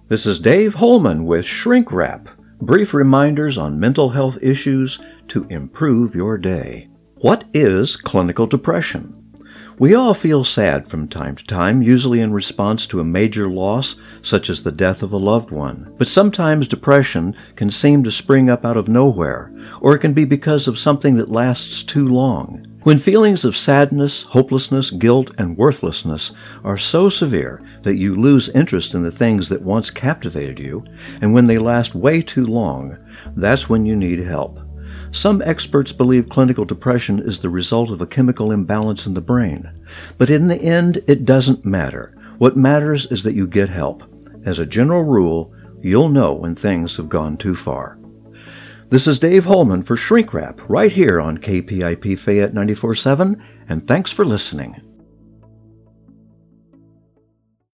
This is Dave Holman with Shrink Wrap, brief reminders on mental health issues to improve your day. What is clinical depression? We all feel sad from time to time, usually in response to a major loss, such as the death of a loved one. But sometimes depression can seem to spring up out of nowhere, or it can be because of something that lasts too long. When feelings of sadness, hopelessness, guilt, and worthlessness are so severe that you lose interest in the things that once captivated you, and when they last way too long, that's when you need help. Some experts believe clinical depression is the result of a chemical imbalance in the brain. But in the end, it doesn't matter. What matters is that you get help. As a general rule, you'll know when things have gone too far. This is Dave Holman for Shrink Wrap, right here on KPIP Fayette 94.7, and thanks for listening.